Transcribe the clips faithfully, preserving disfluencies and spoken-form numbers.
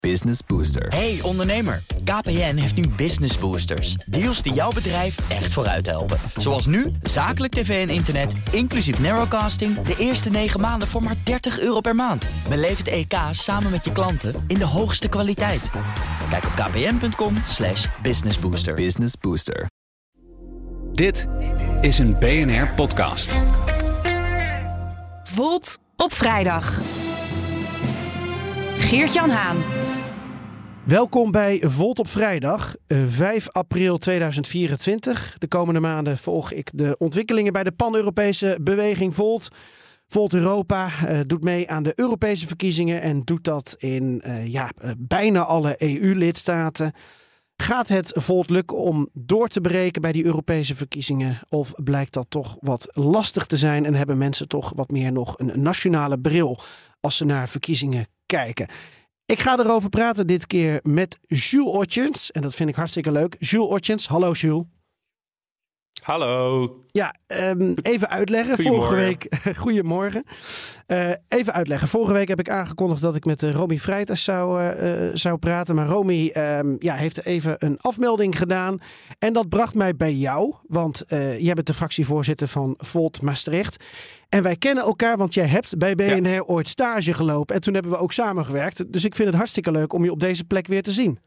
Business Booster. Hey ondernemer, K P N heeft nu Business Boosters. Deals die jouw bedrijf echt vooruit helpen. Zoals nu, zakelijk tv en internet, inclusief narrowcasting... de eerste negen maanden voor maar dertig euro per maand. Beleef het E K samen met je klanten in de hoogste kwaliteit. Kijk op kpn.com slash businessbooster. Business Booster. Dit is een B N R-podcast. Volt op vrijdag. Geert-Jan Haan. Welkom bij Volt op vrijdag, vijf april tweeduizend vierentwintig. De komende maanden volg ik de ontwikkelingen bij de pan-Europese beweging Volt. Volt Europa uh, doet mee aan de Europese verkiezingen en doet dat in uh, ja, uh, bijna alle E U-lidstaten. Gaat het Volt lukken om door te breken bij die Europese verkiezingen? Of blijkt dat toch wat lastig te zijn en hebben mensen toch wat meer nog een nationale bril als ze naar verkiezingen kijken? Ik ga erover praten dit keer met Jules Otjens. En dat vind ik hartstikke leuk. Jules Otjens, hallo Jules. Hallo. Ja, um, even uitleggen. Vorige week. Goedemorgen. Uh, even uitleggen. Vorige week heb ik aangekondigd dat ik met uh, Romy Freitas zou, uh, zou praten. Maar Romy um, ja, heeft even een afmelding gedaan. En dat bracht mij bij jou. Want uh, jij bent de fractievoorzitter van Volt Maastricht. En wij kennen elkaar, want jij hebt bij B N R ja. ooit stage gelopen. En toen hebben we ook samengewerkt. Dus ik vind het hartstikke leuk om je op deze plek weer te zien.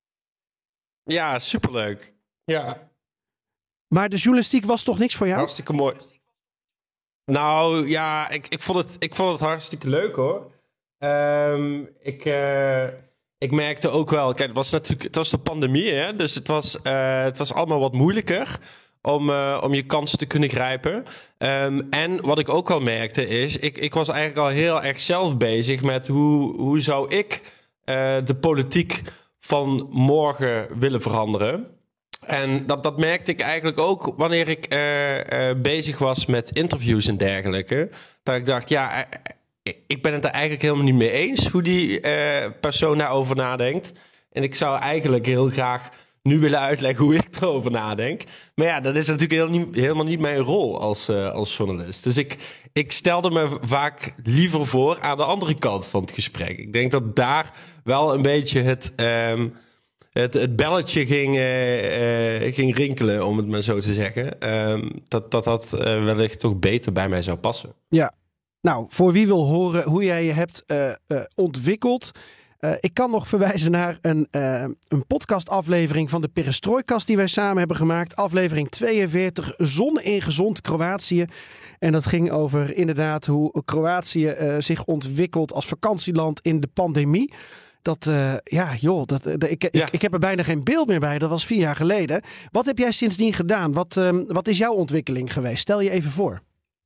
Ja, superleuk. Ja. Maar de journalistiek was toch niks voor jou? Hartstikke mooi. Nou ja, ik, ik, vond, het, ik vond het hartstikke leuk hoor. Um, ik, uh, ik merkte ook wel, kijk, het was natuurlijk, het was de pandemie, hè, dus het was, uh, het was allemaal wat moeilijker om, uh, om je kansen te kunnen grijpen. Um, en wat ik ook wel merkte is, ik, ik was eigenlijk al heel erg zelf bezig met hoe, hoe zou ik uh, de politiek van morgen willen veranderen. En dat, dat merkte ik eigenlijk ook wanneer ik uh, uh, bezig was met interviews en dergelijke. Dat ik dacht, ja, uh, ik ben het er eigenlijk helemaal niet mee eens hoe die uh, persoon daarover nadenkt. En ik zou eigenlijk heel graag nu willen uitleggen hoe ik erover nadenk. Maar ja, dat is natuurlijk heel niet, helemaal niet mijn rol als, uh, als journalist. Dus ik, ik stelde me vaak liever voor aan de andere kant van het gesprek. Ik denk dat daar wel een beetje het... Um, Het, het belletje ging, uh, uh, ging rinkelen, om het maar zo te zeggen. Um, dat dat, dat uh, wellicht toch beter bij mij zou passen. Ja, nou, voor wie wil horen hoe jij je hebt uh, uh, ontwikkeld. Uh, ik kan nog verwijzen naar een, uh, een podcastaflevering van de Perestrojkast die wij samen hebben gemaakt. Aflevering tweeënveertig, Zon in gezond Kroatië. En dat ging over inderdaad hoe Kroatië uh, zich ontwikkelt als vakantieland in de pandemie. Dat, uh, ja, joh, dat, uh, ik, ja. Ik, ik heb er bijna geen beeld meer bij. Dat was vier jaar geleden. Wat heb jij sindsdien gedaan? Wat, um, wat is jouw ontwikkeling geweest? Stel je even voor.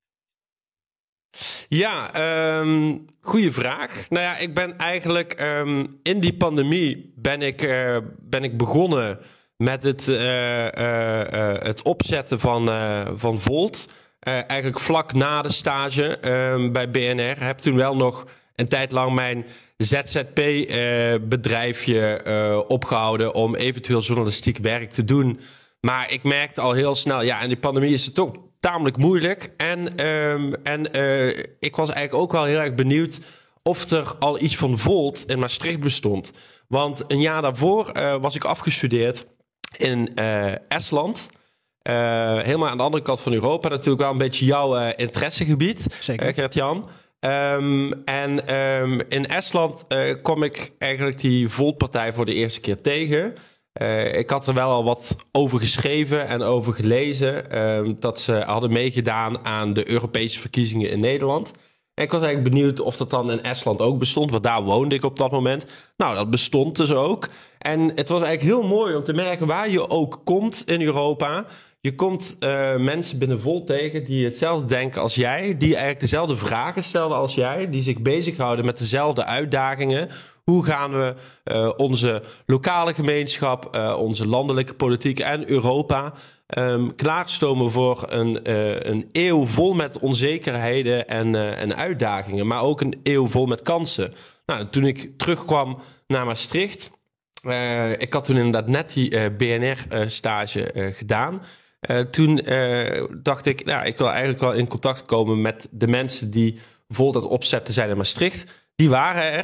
Ja, um, goede vraag. Nou ja, ik ben eigenlijk um, in die pandemie ben ik, uh, ben ik begonnen met het, uh, uh, uh, het opzetten van, uh, van Volt. Uh, eigenlijk vlak na de stage um, bij B N R. Heb toen wel nog een tijd lang mijn Z Z P-bedrijfje uh, uh, opgehouden om eventueel journalistiek werk te doen. Maar ik merkte al heel snel, ja, in die pandemie is het toch tamelijk moeilijk. En, um, en uh, ik was eigenlijk ook wel heel erg benieuwd of er al iets van Volt in Maastricht bestond. Want een jaar daarvoor uh, was ik afgestudeerd in uh, Estland. Uh, helemaal aan de andere kant van Europa. Natuurlijk wel een beetje jouw uh, interessegebied, Zeker. Uh, Gert-Jan. Um, en um, in Estland uh, kwam ik eigenlijk die Volt-partij voor de eerste keer tegen. Uh, ik had er wel al wat over geschreven en over gelezen. Um, dat ze hadden meegedaan aan de Europese verkiezingen in Nederland. En ik was eigenlijk benieuwd of dat dan in Estland ook bestond. Want daar woonde ik op dat moment. Nou, dat bestond dus ook. En het was eigenlijk heel mooi om te merken waar je ook komt in Europa. Je komt uh, mensen binnen Volt tegen die hetzelfde denken als jij. Die eigenlijk dezelfde vragen stelden als jij. Die zich bezighouden met dezelfde uitdagingen. Hoe gaan we uh, onze lokale gemeenschap, uh, onze landelijke politiek en Europa um, klaarstomen voor een, uh, een eeuw vol met onzekerheden en, uh, en uitdagingen. Maar ook een eeuw vol met kansen. Nou, toen ik terugkwam naar Maastricht. Uh, ik had toen inderdaad net die uh, B N R-stage uh, gedaan. Uh, toen uh, dacht ik, nou, ik wil eigenlijk wel in contact komen met de mensen die Volt aan het opzetten zijn in Maastricht. Die waren er.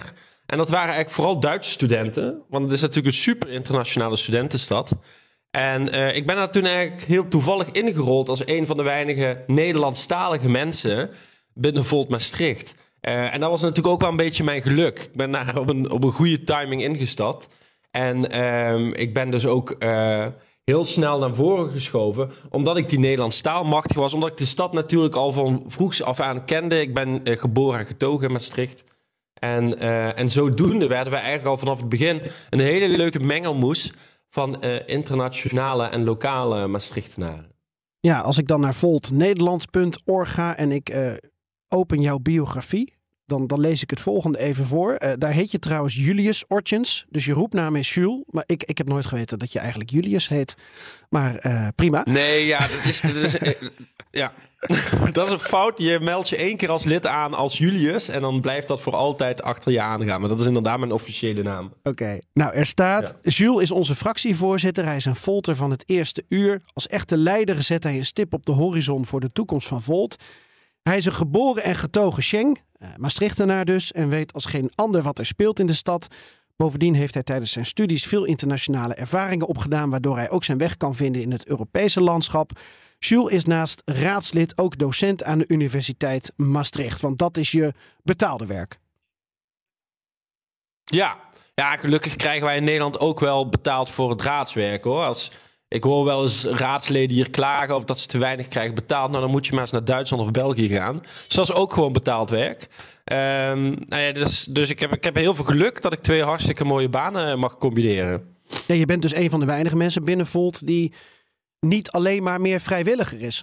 En dat waren eigenlijk vooral Duitse studenten. Want het is natuurlijk een super internationale studentenstad. En uh, ik ben daar toen eigenlijk heel toevallig ingerold als een van de weinige Nederlandstalige mensen binnen Volt Maastricht. Uh, en dat was natuurlijk ook wel een beetje mijn geluk. Ik ben daar op een, op een goede timing ingestapt. En uh, ik ben dus ook uh, heel snel naar voren geschoven, omdat ik die Nederlandse taal machtig was. Omdat ik de stad natuurlijk al van vroegs af aan kende. Ik ben uh, geboren en getogen in Maastricht. En, uh, en zodoende werden wij eigenlijk al vanaf het begin een hele leuke mengelmoes van uh, internationale en lokale Maastrichtenaren. Ja, als ik dan naar volt nederland punt org ga en ik uh, open jouw biografie, dan, dan lees ik het volgende even voor. Uh, daar heet je trouwens Julius Ortjens, dus je roepnaam is Jules. Maar ik, ik heb nooit geweten dat je eigenlijk Julius heet. Maar uh, prima. Nee, ja, dat is... Dat is uh, ja. Dat is een fout. Je meldt je één keer als lid aan als Julius en dan blijft dat voor altijd achter je aangaan. Maar dat is inderdaad mijn officiële naam. Oké. Okay. Nou, er staat... Ja. Jules is onze fractievoorzitter. Hij is een Volter van het eerste uur. Als echte leider zet hij een stip op de horizon voor de toekomst van Volt. Hij is een geboren en getogen Schenk, uh, Maastrichtenaar dus, en weet als geen ander wat er speelt in de stad. Bovendien heeft hij tijdens zijn studies veel internationale ervaringen opgedaan, waardoor hij ook zijn weg kan vinden in het Europese landschap. Jules is naast raadslid ook docent aan de Universiteit Maastricht. Want dat is je betaalde werk. Ja, ja, gelukkig krijgen wij in Nederland ook wel betaald voor het raadswerk, hoor. Als, ik hoor wel eens raadsleden hier klagen of dat ze te weinig krijgen betaald. Nou, dan moet je maar eens naar Duitsland of België gaan. Dus dat is ook gewoon betaald werk. Um, nou ja, dus dus ik, heb, ik heb heel veel geluk dat ik twee hartstikke mooie banen mag combineren. Ja, je bent dus een van de weinige mensen binnen Volt die niet alleen maar meer vrijwilliger is.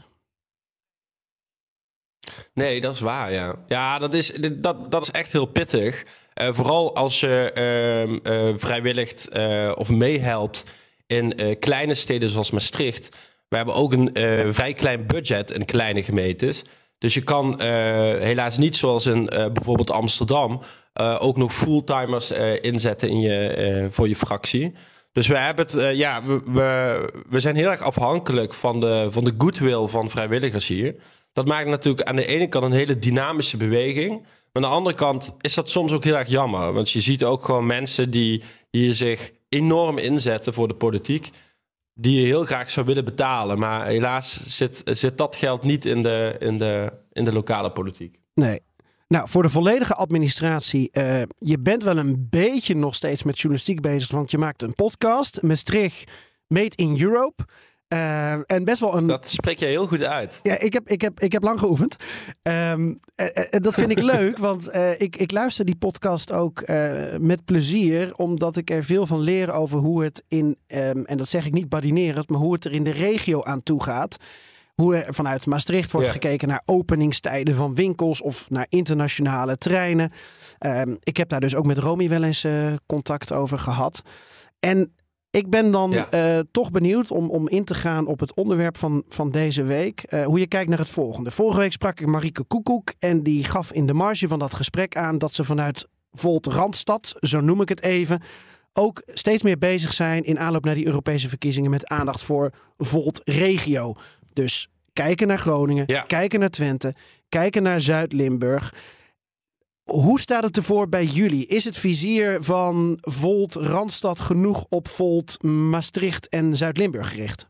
Nee, dat is waar, ja. Ja, dat is, dat, dat is echt heel pittig. Uh, vooral als je uh, uh, vrijwilligt uh, of meehelpt in uh, kleine steden zoals Maastricht. We hebben ook een uh, vrij klein budget in kleine gemeentes. Dus je kan uh, helaas niet zoals in uh, bijvoorbeeld Amsterdam uh, ook nog fulltimers uh, inzetten in je, uh, voor je fractie. Dus we hebben het, uh, ja, we, we, we zijn heel erg afhankelijk van de, van de goodwill van vrijwilligers hier. Dat maakt natuurlijk aan de ene kant een hele dynamische beweging. Maar aan de andere kant is dat soms ook heel erg jammer. Want je ziet ook gewoon mensen die hier zich enorm inzetten voor de politiek, die je heel graag zou willen betalen. Maar helaas zit, zit dat geld niet in de, in, de, in de lokale politiek. Nee. Nou, voor de volledige administratie, uh, je bent wel een beetje nog steeds met journalistiek bezig, want je maakt een podcast, Maastricht Made in Europe. Uh, en best wel een... Dat spreek je heel goed uit. Ja, ik heb, ik heb, ik heb lang geoefend. Um, uh, uh, dat vind ik leuk, want uh, ik, ik luister die podcast ook uh, met plezier, omdat ik er veel van leer over hoe het in, um, en dat zeg ik niet badinerend, maar hoe het er in de regio aan toe gaat. Hoe er vanuit Maastricht wordt ja. gekeken naar openingstijden van winkels of naar internationale treinen. Um, ik heb daar dus ook met Romy wel eens uh, contact over gehad. En ik ben dan ja. uh, toch benieuwd om, om in te gaan op het onderwerp van, van deze week. Uh, hoe je kijkt naar het volgende. Vorige week sprak ik Marieke Koekoek en die gaf in de marge van dat gesprek aan dat ze vanuit Volt Randstad, zo noem ik het even, ook steeds meer bezig zijn in aanloop naar die Europese verkiezingen met aandacht voor Volt Regio. Dus kijken naar Groningen, ja. kijken naar Twente, kijken naar Zuid-Limburg. Hoe staat het ervoor bij jullie? Is het vizier van Volt Randstad genoeg op Volt Maastricht en Zuid-Limburg gericht?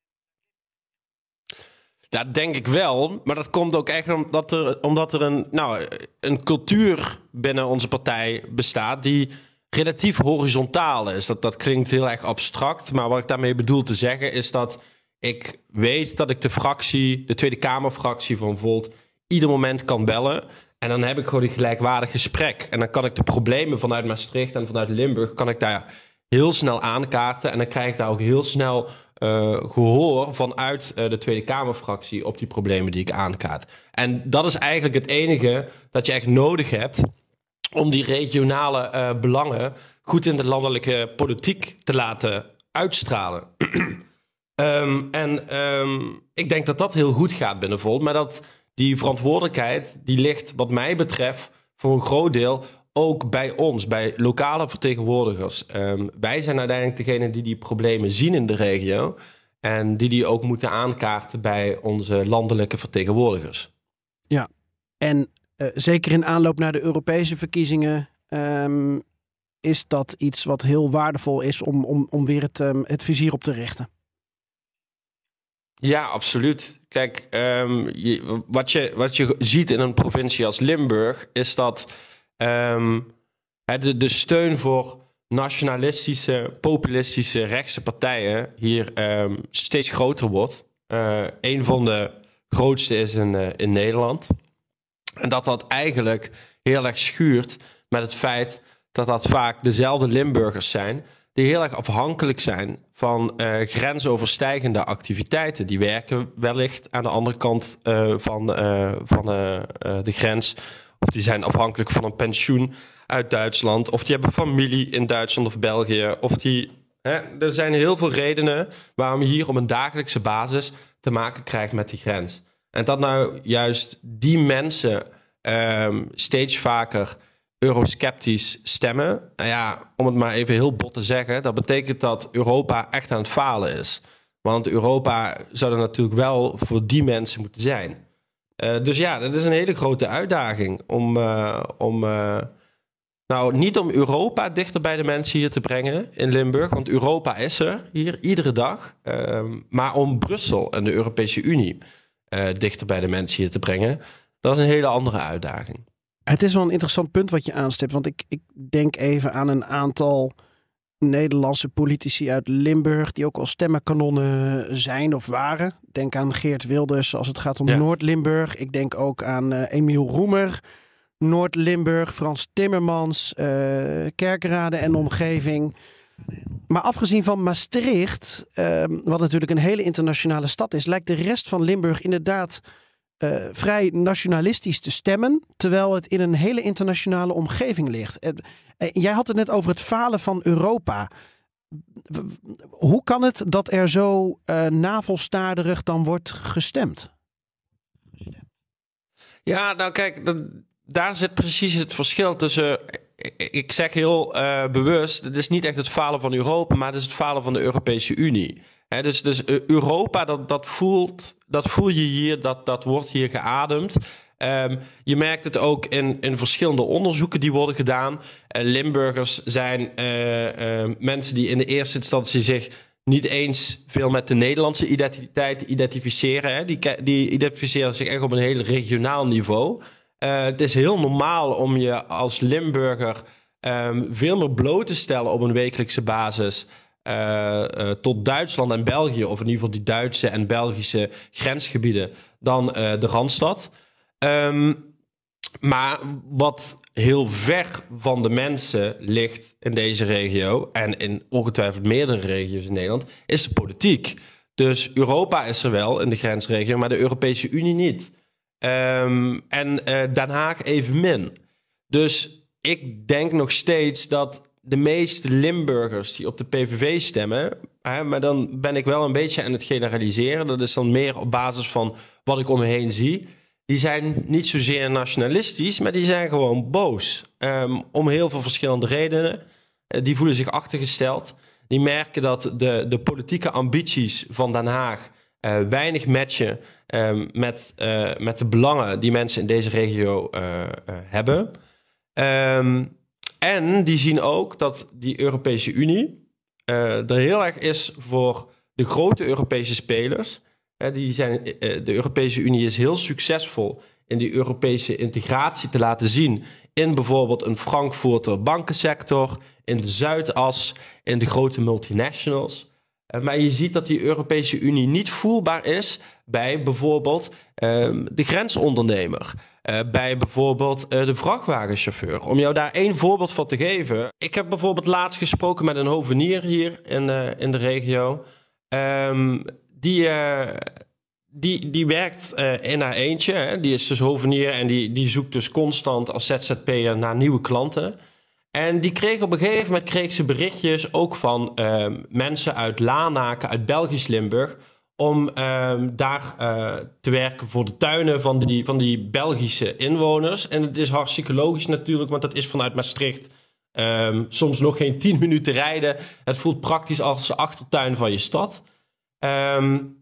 Ja, denk ik wel. Maar dat komt ook echt omdat er, omdat er een, nou, een cultuur binnen onze partij bestaat die relatief horizontaal is. Dat, dat klinkt heel erg abstract. Maar wat ik daarmee bedoel te zeggen is dat ik weet dat ik de fractie, de Tweede Kamerfractie van Volt, ieder moment kan bellen. En dan heb ik gewoon een gelijkwaardig gesprek. En dan kan ik de problemen vanuit Maastricht en vanuit Limburg, kan ik daar heel snel aankaarten. En dan krijg ik daar ook heel snel uh, gehoor vanuit uh, de Tweede Kamerfractie op die problemen die ik aankaart. En dat is eigenlijk het enige dat je echt nodig hebt om die regionale uh, belangen goed in de landelijke politiek te laten uitstralen. um, en um, ik denk dat dat heel goed gaat binnen Volt, maar dat die verantwoordelijkheid die ligt wat mij betreft voor een groot deel ook bij ons, bij lokale vertegenwoordigers. Um, wij zijn uiteindelijk degene die die problemen zien in de regio en die die ook moeten aankaarten bij onze landelijke vertegenwoordigers. Ja, en uh, zeker in aanloop naar de Europese verkiezingen Um, is dat iets wat heel waardevol is om, om, om weer het, um, het vizier op te richten? Ja, absoluut. Kijk, um, je, wat, je, wat je ziet in een provincie als Limburg is dat um, de, de steun voor nationalistische, populistische, rechtse partijen hier um, steeds groter wordt. Uh, een van de grootste is in, uh, in Nederland. En dat dat eigenlijk heel erg schuurt met het feit dat dat vaak dezelfde Limburgers zijn die heel erg afhankelijk zijn van uh, grensoverstijgende activiteiten. Die werken wellicht aan de andere kant uh, van, uh, van uh, uh, de grens. Of die zijn afhankelijk van een pensioen uit Duitsland. Of die hebben familie in Duitsland of België. Of die, hè, er zijn heel veel redenen waarom je hier op een dagelijkse basis te maken krijgt met die grens. En dat nou juist die mensen um, steeds vaker eurosceptisch stemmen. Nou ja, om het maar even heel bot te zeggen, dat betekent dat Europa echt aan het falen is. Want Europa zou er natuurlijk wel voor die mensen moeten zijn. Uh, dus ja, dat is een hele grote uitdaging om, uh, om uh, nou niet om Europa dichter bij de mensen hier te brengen in Limburg, want Europa is er hier iedere dag, uh, maar om Brussel en de Europese Unie uh, dichter bij de mensen hier te brengen, dat is een hele andere uitdaging. Het is wel een interessant punt wat je aanstipt. Want ik, ik denk even aan een aantal Nederlandse politici uit Limburg die ook al stemmenkanonnen zijn of waren. Denk aan Geert Wilders als het gaat om ja. Noord-Limburg. Ik denk ook aan uh, Emiel Roemer, Noord-Limburg, Frans Timmermans, uh, Kerkrade en omgeving. Maar afgezien van Maastricht, uh, wat natuurlijk een hele internationale stad is, lijkt de rest van Limburg inderdaad Uh, vrij nationalistisch te stemmen, terwijl het in een hele internationale omgeving ligt. Uh, uh, jij had het net over het falen van Europa. W- hoe kan het dat er zo uh, navelstaarderig dan wordt gestemd? Ja, nou kijk, dat, daar zit precies het verschil tussen. Ik, ik zeg heel uh, bewust, het is niet echt het falen van Europa, maar het is het falen van de Europese Unie. He, dus, dus Europa, dat, dat, voelt, dat voel je hier, dat, dat wordt hier geademd. Um, je merkt het ook in, in verschillende onderzoeken die worden gedaan. Uh, Limburgers zijn uh, uh, mensen die in de eerste instantie zich niet eens veel met de Nederlandse identiteit identificeren. Hè. Die, die identificeren zich echt op een heel regionaal niveau. Uh, het is heel normaal om je als Limburger um, veel meer bloot te stellen op een wekelijkse basis Uh, uh, tot Duitsland en België, of in ieder geval die Duitse en Belgische grensgebieden, dan uh, de Randstad. Um, maar wat heel ver van de mensen ligt in deze regio, en in ongetwijfeld meerdere regio's in Nederland, is de politiek. Dus Europa is er wel in de grensregio, maar de Europese Unie niet. Um, en uh, Den Haag evenmin. Dus ik denk nog steeds dat de meeste Limburgers die op de P V V stemmen, hè, maar dan ben ik wel een beetje aan het generaliseren. Dat is dan meer op basis van wat ik om me heen zie. Die zijn niet zozeer nationalistisch, maar die zijn gewoon boos. Um, om heel veel verschillende redenen. Uh, die voelen zich achtergesteld. Die merken dat de, de politieke ambities van Den Haag uh, weinig matchen um, met, uh, met de belangen die mensen in deze regio uh, uh, hebben. Um, En die zien ook dat die Europese Unie uh, er heel erg is voor de grote Europese spelers. Uh, die zijn, uh, de Europese Unie is heel succesvol in die Europese integratie te laten zien in bijvoorbeeld een Frankfurter bankensector, in de Zuidas, in de grote multinationals. Uh, maar je ziet dat die Europese Unie niet voelbaar is bij bijvoorbeeld uh, de grensondernemer. Uh, bij bijvoorbeeld uh, de vrachtwagenchauffeur. Om jou daar één voorbeeld van te geven. Ik heb bijvoorbeeld laatst gesproken met een hovenier hier in, uh, in de regio. Um, die, uh, die, die werkt uh, in haar eentje. Hè. Die is dus hovenier en die, die zoekt dus constant als Z Z P'er naar nieuwe klanten. En die kreeg op een gegeven moment kreeg ze berichtjes ook van uh, mensen uit Lanaken, uit Belgisch Limburg, om uh, daar uh, te werken voor de tuinen van die, van die Belgische inwoners. En het is hartstikke logisch natuurlijk, want dat is vanuit Maastricht um, soms nog geen tien minuten rijden. Het voelt praktisch als de achtertuin van je stad. Um,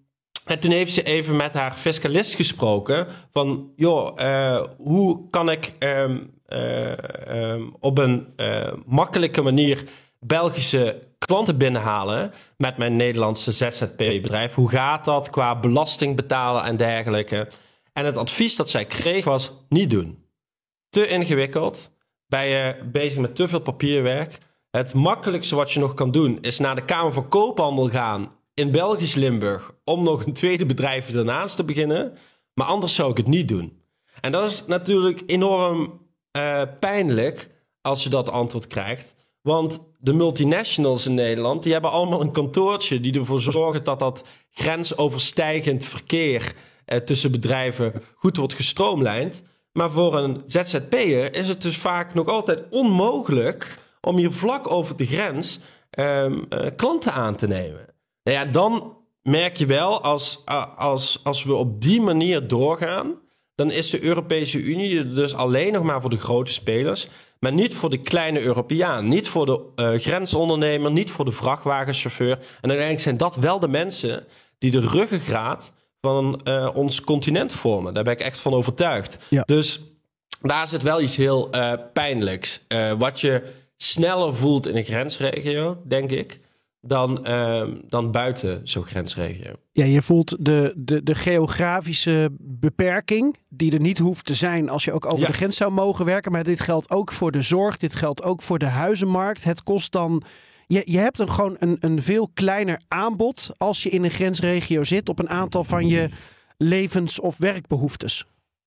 En toen heeft ze even met haar fiscalist gesproken van, joh, uh, hoe kan ik um, uh, um, op een uh, makkelijke manier Belgische klanten binnenhalen met mijn Nederlandse Z Z P-bedrijf? Hoe gaat dat qua belasting betalen en dergelijke? En het advies dat zij kreeg was, niet doen. Te ingewikkeld, ben je bezig met te veel papierwerk. Het makkelijkste wat je nog kan doen is naar de Kamer van Koophandel gaan in Belgisch Limburg om nog een tweede bedrijf ernaast te beginnen. Maar anders zou ik het niet doen. En dat is natuurlijk enorm uh, pijnlijk als je dat antwoord krijgt. Want de multinationals in Nederland, die hebben allemaal een kantoortje die ervoor zorgen dat dat grensoverstijgend verkeer uh, tussen bedrijven goed wordt gestroomlijnd. Maar voor een Z Z P'er is het dus vaak nog altijd onmogelijk om hier vlak over de grens um, uh, klanten aan te nemen. Nou ja, dan merk je wel, als, als, als we op die manier doorgaan, dan is de Europese Unie dus alleen nog maar voor de grote spelers, maar niet voor de kleine Europeaan, niet voor de uh, grensondernemer, niet voor de vrachtwagenchauffeur. En uiteindelijk zijn dat wel de mensen die de ruggengraat van uh, ons continent vormen. Daar ben ik echt van overtuigd. Ja. Dus daar zit wel iets heel uh, pijnlijks. Uh, wat je sneller voelt in een grensregio, denk ik, dan, uh, dan buiten zo'n grensregio. Ja, je voelt de, de, de geografische beperking die er niet hoeft te zijn als je ook over ja. de grens zou mogen werken. Maar dit geldt ook voor de zorg, dit geldt ook voor de huizenmarkt. Het kost dan... Je, je hebt een, gewoon een, een veel kleiner aanbod als je in een grensregio zit op een aantal van je levens- of werkbehoeftes.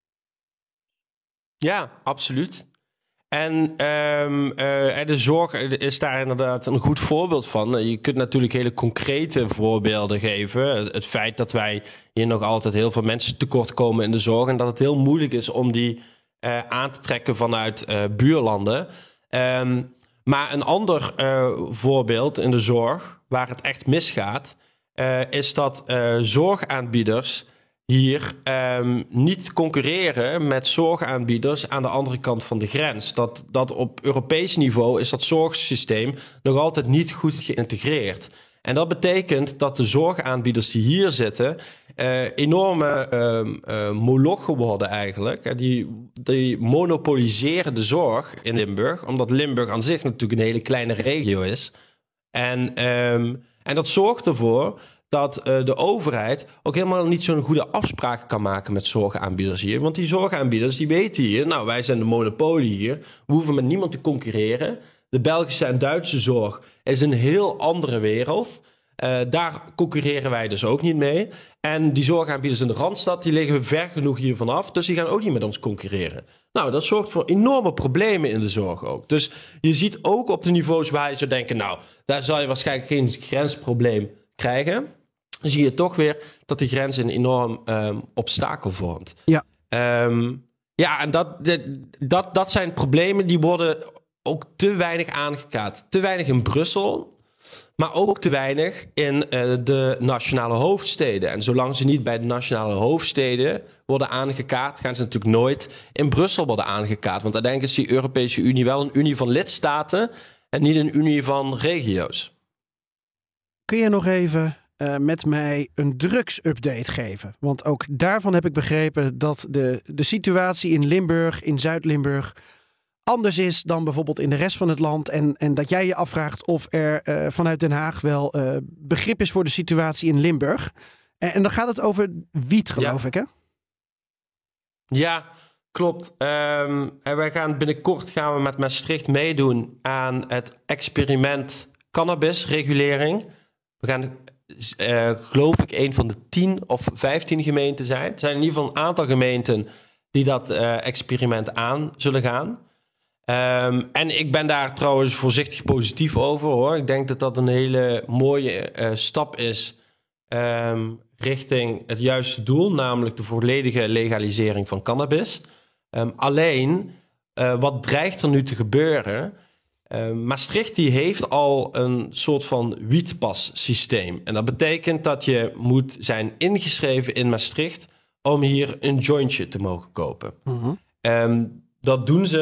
Ja, absoluut. En um, uh, de zorg is daar inderdaad een goed voorbeeld van. Je kunt natuurlijk hele concrete voorbeelden geven. Het feit dat wij hier nog altijd heel veel mensen tekort komen in de zorg en dat het heel moeilijk is om die uh, aan te trekken vanuit uh, buurlanden. Um, maar een ander uh, voorbeeld in de zorg waar het echt misgaat, uh, is dat uh, zorgaanbieders hier um, niet concurreren met zorgaanbieders aan de andere kant van de grens. Dat, dat op Europees niveau is dat zorgsysteem nog altijd niet goed geïntegreerd. En dat betekent dat de zorgaanbieders die hier zitten uh, enorme uh, uh, molochen worden eigenlijk. Die, die monopoliseren de zorg in Limburg, omdat Limburg aan zich natuurlijk een hele kleine regio is. En, um, en dat zorgt ervoor dat uh, de overheid ook helemaal niet zo'n goede afspraken kan maken met zorgaanbieders hier. Want die zorgaanbieders die weten hier, nou wij zijn de monopolie hier, we hoeven met niemand te concurreren. De Belgische en Duitse zorg is een heel andere wereld. Uh, daar concurreren wij dus ook niet mee. En die zorgaanbieders in de Randstad, die liggen ver genoeg hiervan af, dus die gaan ook niet met ons concurreren. Nou, dat zorgt voor enorme problemen in de zorg ook. Dus je ziet ook op de niveaus waar je zou denken, nou, daar zal je waarschijnlijk geen grensprobleem krijgen. Dan zie je toch weer dat die grens een enorm um, obstakel vormt. Ja, um, ja en dat, dat, dat zijn problemen die worden ook te weinig aangekaart. Te weinig in Brussel, maar ook te weinig in uh, de nationale hoofdsteden. En zolang ze niet bij de nationale hoofdsteden worden aangekaart, gaan ze natuurlijk nooit in Brussel worden aangekaart. Want uiteindelijk is die Europese Unie wel een unie van lidstaten en niet een unie van regio's. Kun je nog even Uh, met mij een drugsupdate geven? Want ook daarvan heb ik begrepen dat de, de situatie in Limburg, in Zuid-Limburg, anders is dan bijvoorbeeld in de rest van het land. En, en dat jij je afvraagt of er uh, vanuit Den Haag wel uh, begrip is voor de situatie in Limburg. En, en dan gaat het over wiet, geloof ja. ik, hè? Ja, klopt. Um, en wij gaan binnenkort gaan we met Maastricht meedoen aan het experiment cannabisregulering. We gaan Uh, geloof ik een van de tien of vijftien gemeenten zijn. Er zijn in ieder geval een aantal gemeenten die dat uh, experiment aan zullen gaan. Um, en ik ben daar trouwens voorzichtig positief over, hoor. Ik denk dat dat een hele mooie uh, stap is um, richting het juiste doel, namelijk de volledige legalisering van cannabis. Um, alleen, uh, wat dreigt er nu te gebeuren? Uh, Maastricht die heeft al een soort van wietpas-systeem. En dat betekent dat je moet zijn ingeschreven in Maastricht om hier een jointje te mogen kopen. Uh-huh. Um, dat doen ze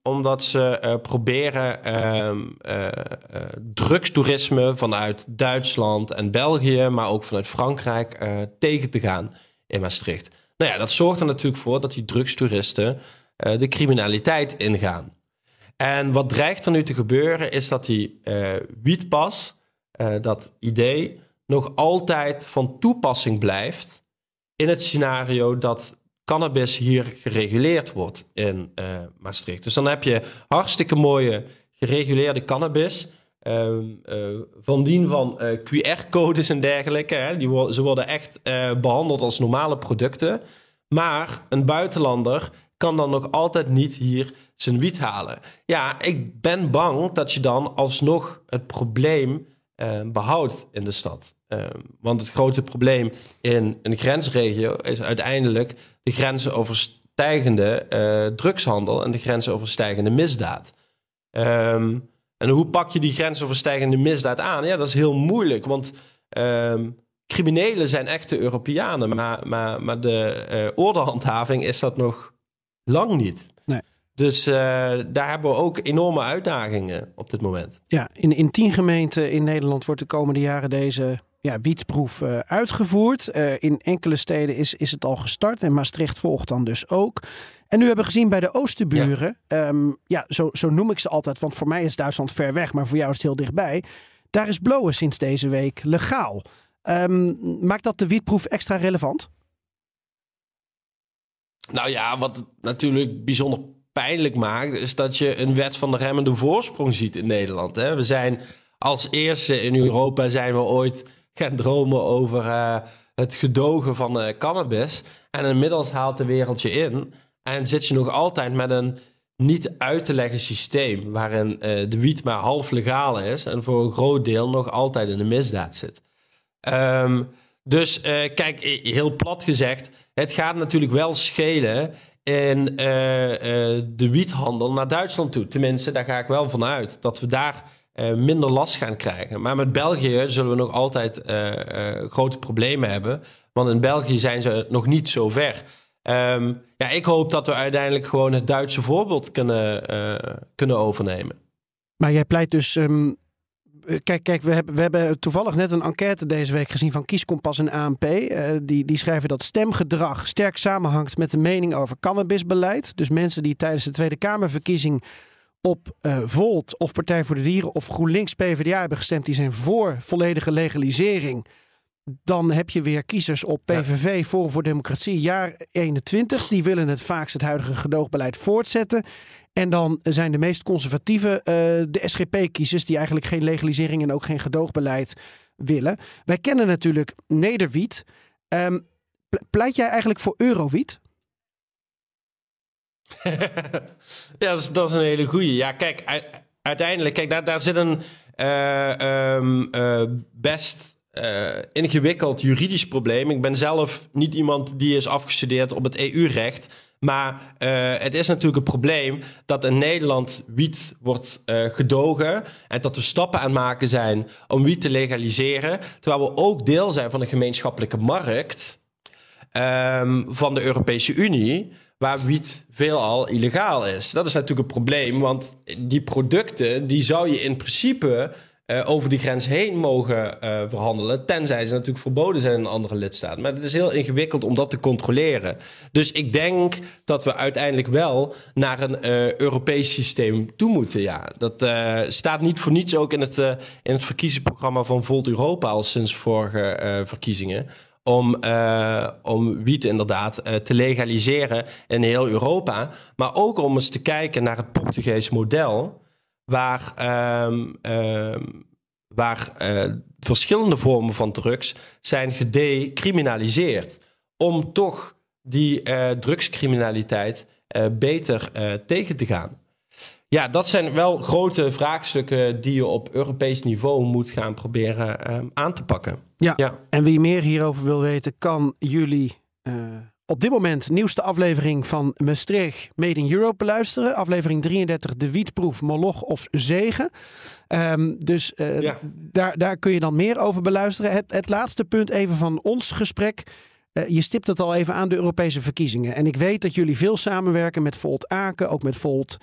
omdat ze uh, proberen uh, uh, uh, drugstoerisme vanuit Duitsland en België, maar ook vanuit Frankrijk, uh, tegen te gaan in Maastricht. Nou ja, dat zorgt er natuurlijk voor dat die drugstoeristen uh, de criminaliteit ingaan. En wat dreigt er nu te gebeuren is dat die uh, wietpas, uh, dat idee, nog altijd van toepassing blijft in het scenario dat cannabis hier gereguleerd wordt in uh, Maastricht. Dus dan heb je hartstikke mooie gereguleerde cannabis. Uh, uh, van dien van uh, Q R-codes en dergelijke. Hè. Die wo- ze worden echt uh, behandeld als normale producten. Maar een buitenlander kan dan nog altijd niet hier zijn wiet halen. Ja, ik ben bang dat je dan alsnog het probleem uh, behoudt in de stad. Uh, want het grote probleem in een grensregio is uiteindelijk de grensoverstijgende uh, drugshandel en de grensoverstijgende misdaad. Um, en hoe pak je die grensoverstijgende misdaad aan? Ja, dat is heel moeilijk, want um, criminelen zijn echte Europeanen, maar, maar, maar de uh, ordehandhaving is dat nog lang niet. Nee. Dus uh, daar hebben we ook enorme uitdagingen op dit moment. Ja, in, in tien gemeenten in Nederland wordt de komende jaren deze ja, wietproef uh, uitgevoerd. Uh, in enkele steden is, is het al gestart en Maastricht volgt dan dus ook. En nu hebben we gezien bij de Oosterburen, ja, um, ja zo, zo noem ik ze altijd, want voor mij is Duitsland ver weg, maar voor jou is het heel dichtbij. Daar is blowen sinds deze week legaal. Um, maakt dat de wietproef extra relevant? Nou ja, wat het natuurlijk bijzonder pijnlijk maakt, is dat je een wet van de remmende voorsprong ziet in Nederland. Hè? We zijn als eerste in Europa zijn we ooit gaan dromen over uh, het gedogen van uh, cannabis. En inmiddels haalt de wereld je in. En zit je nog altijd met een niet uit te leggen systeem waarin uh, de wiet maar half legaal is en voor een groot deel nog altijd in de misdaad zit. Um, dus uh, kijk, heel plat gezegd, het gaat natuurlijk wel schelen in uh, uh, de wiethandel naar Duitsland toe. Tenminste, daar ga ik wel van uit dat we daar uh, minder last gaan krijgen. Maar met België zullen we nog altijd uh, uh, grote problemen hebben. Want in België zijn ze nog niet zo ver. Um, ja, ik hoop dat we uiteindelijk gewoon het Duitse voorbeeld kunnen, uh, kunnen overnemen. Maar jij pleit dus... Um... Kijk, kijk we, hebben, we hebben toevallig net een enquête deze week gezien van Kieskompas en A N P. Uh, die, die schrijven dat stemgedrag sterk samenhangt met de mening over cannabisbeleid. Dus mensen die tijdens de Tweede Kamerverkiezing op uh, Volt of Partij voor de Dieren of GroenLinks P v d A hebben gestemd, die zijn voor volledige legalisering. Dan heb je weer kiezers op P V V, ja. Forum voor Democratie, jaar eenentwintig. Die willen het vaakst het huidige gedoogbeleid voortzetten. En dan zijn de meest conservatieve uh, de S G P-kiezers die eigenlijk geen legalisering en ook geen gedoogbeleid willen. Wij kennen natuurlijk Nederwiet. Um, pleit jij eigenlijk voor Eurowiet? Ja, dat is, dat is een hele goeie. Ja, kijk, u- uiteindelijk, kijk, daar, daar zit een uh, um, uh, best uh, ingewikkeld juridisch probleem. Ik ben zelf niet iemand die is afgestudeerd op het E U-recht. Maar uh, het is natuurlijk een probleem dat in Nederland wiet wordt uh, gedogen en dat we stappen aan het maken zijn om wiet te legaliseren, terwijl we ook deel zijn van de gemeenschappelijke markt um, van de Europese Unie, waar wiet veelal illegaal is. Dat is natuurlijk een probleem, want die producten die zou je in principe Uh, over die grens heen mogen uh, verhandelen, tenzij ze natuurlijk verboden zijn in een andere lidstaat. Maar het is heel ingewikkeld om dat te controleren. Dus ik denk dat we uiteindelijk wel naar een uh, Europees systeem toe moeten. Ja. Dat uh, staat niet voor niets ook in het, uh, in het verkiezingsprogramma van Volt Europa al sinds vorige uh, verkiezingen. Om, uh, om wiet inderdaad uh, te legaliseren in heel Europa. Maar ook om eens te kijken naar het Portugees model, waar, um, um, waar uh, verschillende vormen van drugs zijn gedecriminaliseerd. Om toch die uh, drugscriminaliteit uh, beter uh, tegen te gaan. Ja, dat zijn wel grote vraagstukken die je op Europees niveau moet gaan proberen uh, aan te pakken. Ja. ja, en wie meer hierover wil weten, kan jullie Uh... op dit moment nieuwste aflevering van Maastricht Made in Europe beluisteren. Aflevering drieëndertig, de wietproef, moloch of zegen. Um, dus uh, ja. daar, daar kun je dan meer over beluisteren. Het, het laatste punt even van ons gesprek. Uh, je stipt het al even aan, de Europese verkiezingen. En ik weet dat jullie veel samenwerken met Volt Aken, ook met Volt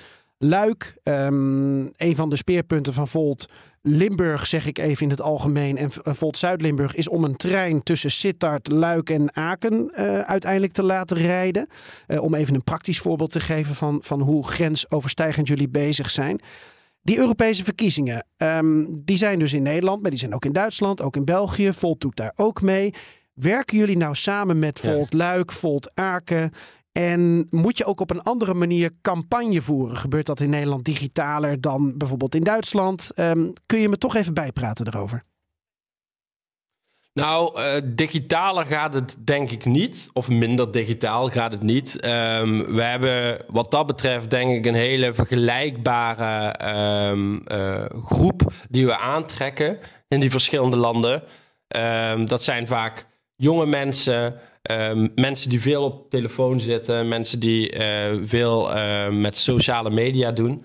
Luik, um, een van de speerpunten van Volt Limburg, zeg ik even in het algemeen, en Volt Zuid-Limburg is om een trein tussen Sittard, Luik en Aken uh, uiteindelijk te laten rijden. Uh, om even een praktisch voorbeeld te geven van, van hoe grensoverstijgend jullie bezig zijn. Die Europese verkiezingen, um, die zijn dus in Nederland, maar die zijn ook in Duitsland, ook in België. Volt doet daar ook mee. Werken jullie nou samen met Volt Luik, Volt Aken? En moet je ook op een andere manier campagne voeren? Gebeurt dat in Nederland digitaler dan bijvoorbeeld in Duitsland? Um, kun je me toch even bijpraten erover? Nou, uh, digitaler gaat het denk ik niet. Of minder digitaal gaat het niet. Um, we hebben wat dat betreft denk ik een hele vergelijkbare um, uh, groep die we aantrekken in die verschillende landen. Um, dat zijn vaak jonge mensen, um, mensen die veel op telefoon zitten, mensen die uh, veel uh, met sociale media doen.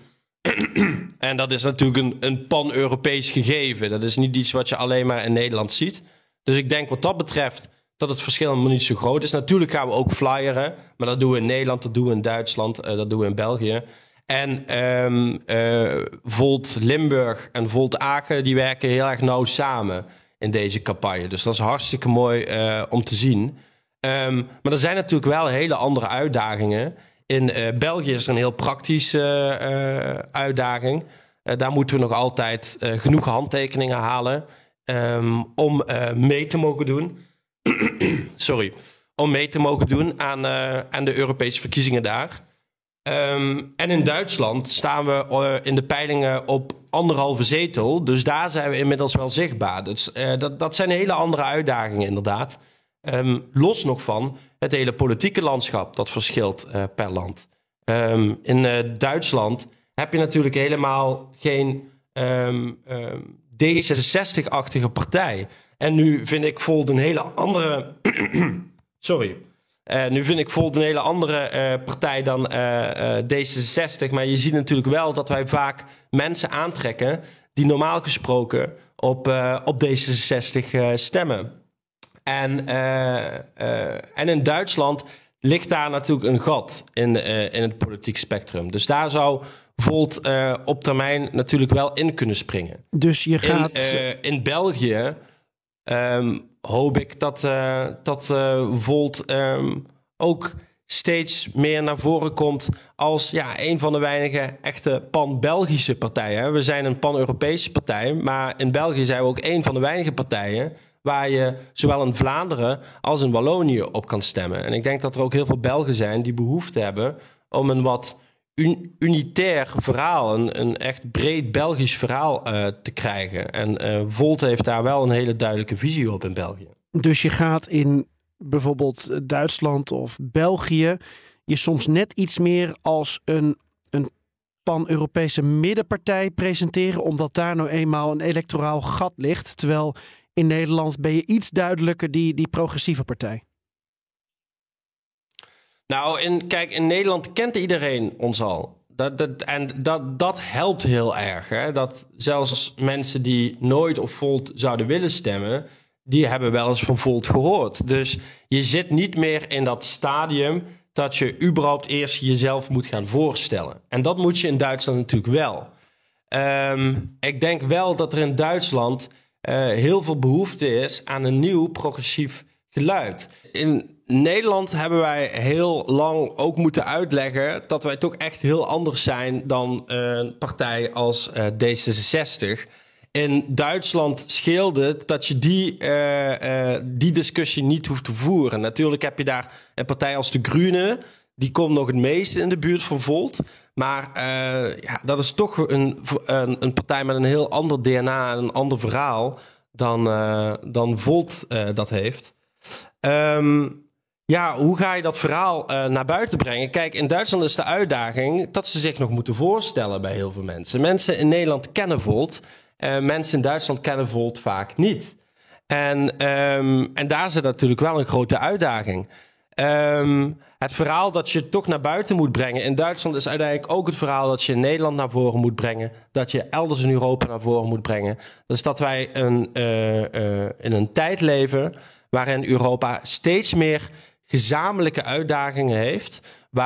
En dat is natuurlijk een, een pan-Europees gegeven. Dat is niet iets wat je alleen maar in Nederland ziet. Dus ik denk wat dat betreft dat het verschil helemaal niet zo groot is. Natuurlijk gaan we ook flyeren, maar dat doen we in Nederland, dat doen we in Duitsland, uh, dat doen we in België. En um, uh, Volt Limburg en Volt Aken, die werken heel erg nauw samen in deze campagne. Dus dat is hartstikke mooi uh, om te zien. Um, maar er zijn natuurlijk wel hele andere uitdagingen. In uh, België is er een heel praktische uh, uh, uitdaging. Uh, daar moeten we nog altijd uh, genoeg handtekeningen halen um, om uh, mee te mogen doen. Sorry. Om mee te mogen doen aan, uh, aan de Europese verkiezingen daar. Um, en in Duitsland staan we uh, in de peilingen op anderhalve zetel. Dus daar zijn we inmiddels wel zichtbaar. Dus uh, dat, dat zijn hele andere uitdagingen inderdaad. Um, los nog van het hele politieke landschap. Dat verschilt uh, per land. Um, in uh, Duitsland heb je natuurlijk helemaal geen um, um, D zesenzestig-achtige partij. En nu vind ik Volt een hele andere... Sorry. Uh, nu vind ik Volt een hele andere uh, partij dan uh, uh, D zesenzestig. Maar je ziet natuurlijk wel dat wij vaak mensen aantrekken die normaal gesproken op, uh, op D zesenzestig uh, stemmen. En, uh, uh, en in Duitsland ligt daar natuurlijk een gat in, uh, in het politiek spectrum. Dus daar zou Volt uh, op termijn natuurlijk wel in kunnen springen. Dus je gaat... In, uh, in België... Um, hoop ik dat, uh, dat uh, Volt um, ook steeds meer naar voren komt als ja, een van de weinige echte pan-Belgische partijen. We zijn een pan-Europese partij, maar in België zijn we ook een van de weinige partijen waar je zowel in Vlaanderen als in Wallonië op kan stemmen. En ik denk dat er ook heel veel Belgen zijn die behoefte hebben om een wat un- unitair verhaal, een, een echt breed Belgisch verhaal uh, te krijgen. En uh, Volt heeft daar wel een hele duidelijke visie op in België. Dus je gaat in bijvoorbeeld Duitsland of België je soms net iets meer als een, een pan-Europese middenpartij presenteren, omdat daar nou eenmaal een electoraal gat ligt. Terwijl in Nederland ben je iets duidelijker die, die progressieve partij. Nou, in, kijk, in Nederland kent iedereen ons al. Dat, dat, en dat, dat helpt heel erg. Hè? Dat zelfs mensen die nooit op Volt zouden willen stemmen, die hebben wel eens van Volt gehoord. Dus je zit niet meer in dat stadium dat je überhaupt eerst jezelf moet gaan voorstellen. En dat moet je in Duitsland natuurlijk wel. Um, ik denk wel dat er in Duitsland uh, heel veel behoefte is aan een nieuw progressief geluid. In Nederland hebben wij heel lang ook moeten uitleggen dat wij toch echt heel anders zijn dan een partij als uh, D zesenzestig. In Duitsland scheelde het dat je die, uh, uh, die discussie niet hoeft te voeren. Natuurlijk heb je daar een partij als de Groenen, die komt nog het meeste in de buurt van Volt. Maar uh, ja, dat is toch een, een, een partij met een heel ander D N A en een ander verhaal dan, uh, dan Volt uh, dat heeft. Um, Ja, hoe ga je dat verhaal uh, naar buiten brengen? Kijk, in Duitsland is de uitdaging dat ze zich nog moeten voorstellen bij heel veel mensen. Mensen in Nederland kennen Volt. Uh, mensen in Duitsland kennen Volt vaak niet. En, um, en daar zit natuurlijk wel een grote uitdaging. Um, het verhaal dat je toch naar buiten moet brengen in Duitsland is uiteindelijk ook het verhaal dat je in Nederland naar voren moet brengen. Dat je elders in Europa naar voren moet brengen. Dus dat wij een, uh, uh, in een tijd leven waarin Europa steeds meer gezamenlijke uitdagingen heeft, waar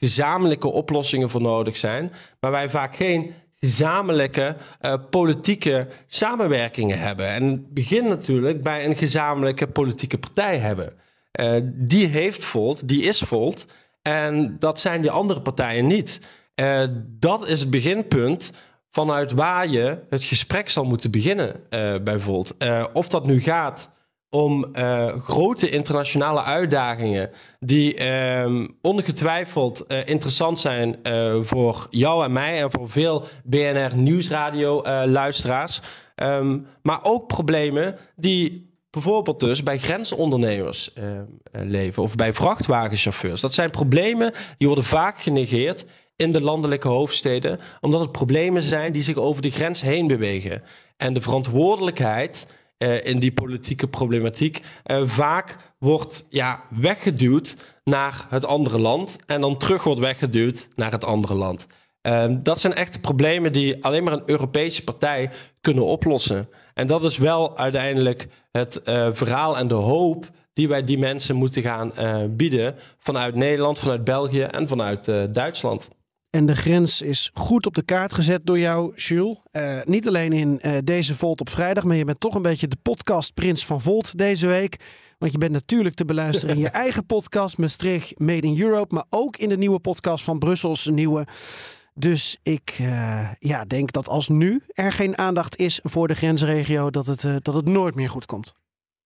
gezamenlijke oplossingen voor nodig zijn, maar wij vaak geen gezamenlijke uh, politieke samenwerkingen hebben. En het begint natuurlijk bij een gezamenlijke politieke partij hebben. Uh, die heeft Volt, die is Volt, en dat zijn die andere partijen niet. Uh, dat is het beginpunt vanuit waar je het gesprek zal moeten beginnen uh, bij Volt. Uh, of dat nu gaat om uh, grote internationale uitdagingen die uh, ongetwijfeld uh, interessant zijn uh, voor jou en mij en voor veel B N R Nieuwsradio uh, luisteraars. Um, maar ook problemen die bijvoorbeeld dus bij grensondernemers uh, leven of bij vrachtwagenchauffeurs. Dat zijn problemen die worden vaak genegeerd in de landelijke hoofdsteden, omdat het problemen zijn die zich over de grens heen bewegen. En de verantwoordelijkheid uh, in die politieke problematiek uh, vaak wordt ja, weggeduwd naar het andere land en dan terug wordt weggeduwd naar het andere land. Uh, dat zijn echte problemen die alleen maar een Europese partij kunnen oplossen. En dat is wel uiteindelijk het uh, verhaal en de hoop die wij die mensen moeten gaan uh, bieden vanuit Nederland, vanuit België en vanuit uh, Duitsland. En de grens is goed op de kaart gezet door jou, Jules. Uh, niet alleen in uh, deze Volt op vrijdag, maar je bent toch een beetje de podcastprins van Volt deze week. Want je bent natuurlijk te beluisteren in je eigen podcast, Maastricht Made in Europe, maar ook in de nieuwe podcast van Brussels Nieuwe. Dus ik uh, ja, denk dat als nu er geen aandacht is voor de grensregio, dat het, uh, dat het nooit meer goed komt.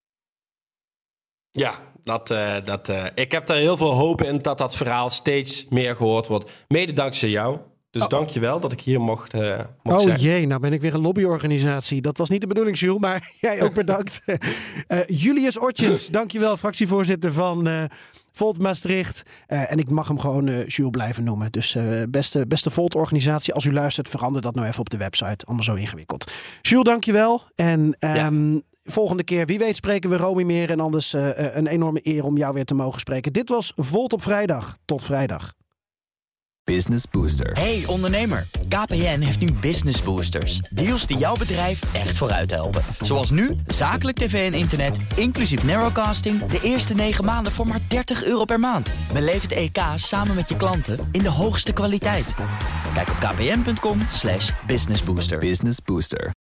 Ja, dat, uh, dat, uh, ik heb daar heel veel hoop in dat dat verhaal steeds meer gehoord wordt. Mede dankzij jou. Dus oh. dank je wel dat ik hier mocht, uh, mocht oh, zijn. Oh jee, nou ben ik weer een lobbyorganisatie. Dat was niet de bedoeling, Jules, maar jij ook bedankt. uh, Julius Ortjens, dank je wel, fractievoorzitter van uh, Volt Maastricht. Uh, en ik mag hem gewoon uh, Jules blijven noemen. Dus uh, beste, beste Volt-organisatie, als u luistert, verander dat nou even op de website. Allemaal zo ingewikkeld. Jules, dank je wel. En um, ja. volgende keer, wie weet, spreken we Romy meer. En anders uh, een enorme eer om jou weer te mogen spreken. Dit was Volt op vrijdag. Tot vrijdag. Business Booster. Hey ondernemer, K P N heeft nu Business Boosters. Deals die jouw bedrijf echt vooruit helpen. Zoals nu, zakelijk tv en internet, inclusief narrowcasting, de eerste negen maanden voor maar dertig euro per maand. Beleef het E K samen met je klanten in de hoogste kwaliteit. Kijk op kpn punt com slash businessbooster. Business Booster.